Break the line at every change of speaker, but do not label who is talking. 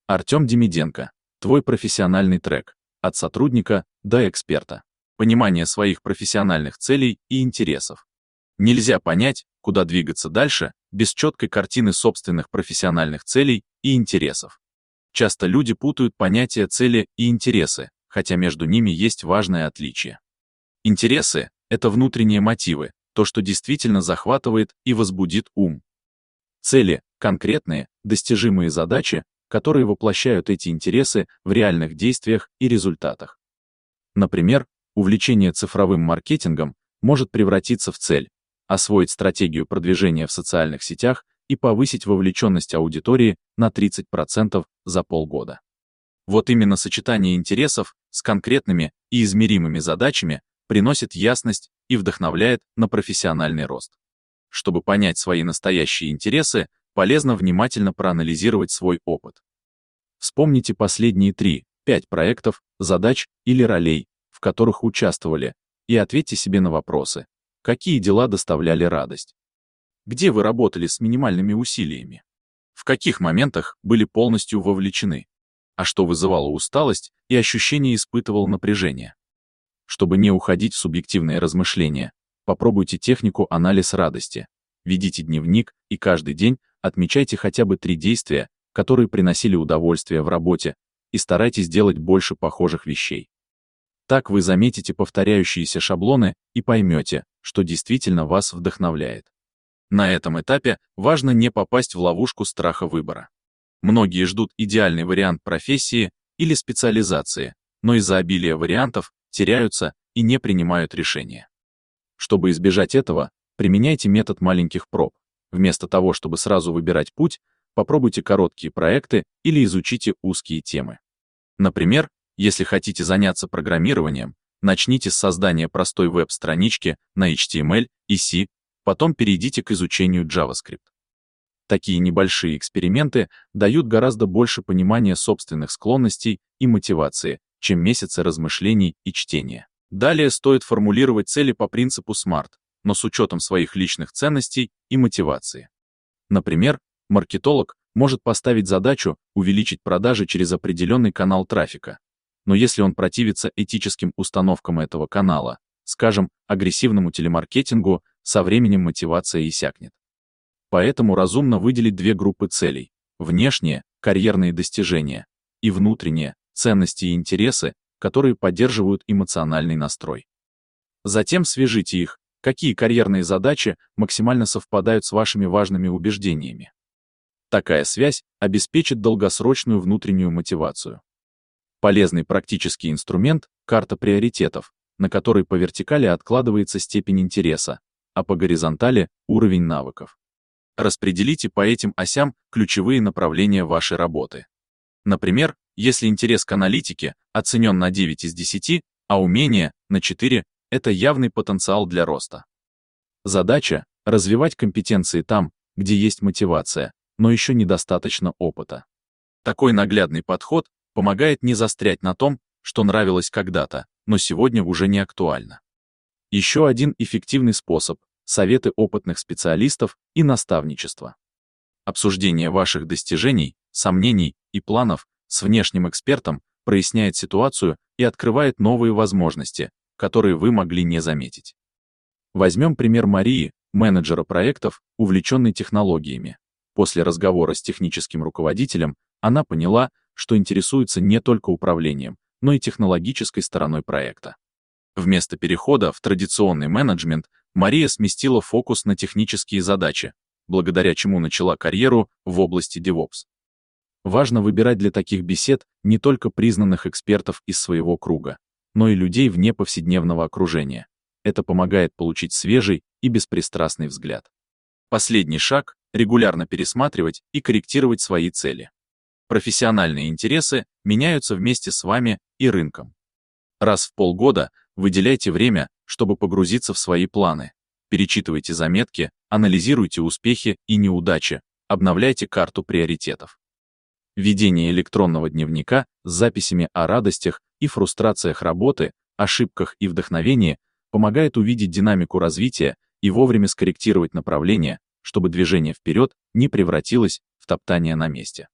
Артем Демиденко. Твой профессиональный трек. От сотрудника до эксперта. Понимание своих профессиональных целей и интересов. Нельзя понять, куда двигаться дальше, без четкой картины собственных профессиональных целей и интересов. Часто люди путают понятия цели и интересы, хотя между ними есть важное отличие. Интересы — это внутренние мотивы, то, что действительно захватывает и возбудит ум. Цели — конкретные, достижимые задачи, которые воплощают эти интересы в реальных действиях и результатах. Например, увлечение цифровым маркетингом может превратиться в цель — освоить стратегию продвижения в социальных сетях и повысить вовлеченность аудитории на 30% за полгода. Вот именно сочетание интересов с конкретными и измеримыми задачами приносит ясность и вдохновляет на профессиональный рост. Чтобы понять свои настоящие интересы, полезно внимательно проанализировать свой опыт. Вспомните последние 3-5 проектов, задач или ролей, в которых участвовали, и ответьте себе на вопросы: какие дела доставляли радость? Где вы работали с минимальными усилиями? В каких моментах были полностью вовлечены? А что вызывало усталость и ощущение испытывал напряжение? Чтобы не уходить в субъективные размышления, попробуйте технику анализ радости. Ведите дневник и каждый день отмечайте хотя бы 3 действия, которые приносили удовольствие в работе, и старайтесь делать больше похожих вещей. Так вы заметите повторяющиеся шаблоны и поймете, что действительно вас вдохновляет. На этом этапе важно не попасть в ловушку страха выбора. Многие ждут идеальный вариант профессии или специализации, но из-за обилия вариантов теряются и не принимают решения. Чтобы избежать этого, применяйте метод маленьких проб. Вместо того, чтобы сразу выбирать путь, попробуйте короткие проекты или изучите узкие темы. Например, если хотите заняться программированием, начните с создания простой веб-странички на HTML и C, потом перейдите к изучению JavaScript. Такие небольшие эксперименты дают гораздо больше понимания собственных склонностей и мотивации, чем месяцы размышлений и чтения. Далее стоит формулировать цели по принципу SMART, но с учетом своих личных ценностей и мотивации. Например, маркетолог может поставить задачу увеличить продажи через определенный канал трафика. Но если он противится этическим установкам этого канала, скажем, агрессивному телемаркетингу, со временем мотивация иссякнет. Поэтому разумно выделить 2 группы целей: внешние, карьерные достижения, и внутренние, ценности и интересы, которые поддерживают эмоциональный настрой. Затем свяжите их, какие карьерные задачи максимально совпадают с вашими важными убеждениями. Такая связь обеспечит долгосрочную внутреннюю мотивацию. Полезный практический инструмент — карта приоритетов, на которой по вертикали откладывается степень интереса, а по горизонтали — уровень навыков. Распределите по этим осям ключевые направления вашей работы. Например, если интерес к аналитике оценен на 9 из 10, а умение — на 4, это явный потенциал для роста. Задача — развивать компетенции там, где есть мотивация, но еще недостаточно опыта. Такой наглядный подход помогает не застрять на том, что нравилось когда-то, но сегодня уже не актуально. Еще один эффективный способ — советы опытных специалистов и наставничество. Обсуждение ваших достижений, сомнений и планов с внешним экспертом проясняет ситуацию и открывает новые возможности, которые вы могли не заметить. Возьмем пример Марии, менеджера проектов, увлеченной технологиями. После разговора с техническим руководителем она поняла, что интересуется не только управлением, но и технологической стороной проекта. Вместо перехода в традиционный менеджмент Мария сместила фокус на технические задачи, благодаря чему начала карьеру в области DevOps. Важно выбирать для таких бесед не только признанных экспертов из своего круга, но и людей вне повседневного окружения. Это помогает получить свежий и беспристрастный взгляд. Последний шаг — регулярно пересматривать и корректировать свои цели. Профессиональные интересы меняются вместе с вами и рынком. Раз в полгода выделяйте время, чтобы погрузиться в свои планы. Перечитывайте заметки, анализируйте успехи и неудачи, обновляйте карту приоритетов. Ведение электронного дневника с записями о радостях и фрустрациях работы, ошибках и вдохновении помогает увидеть динамику развития и вовремя скорректировать направление, чтобы движение вперед не превратилось в топтание на месте.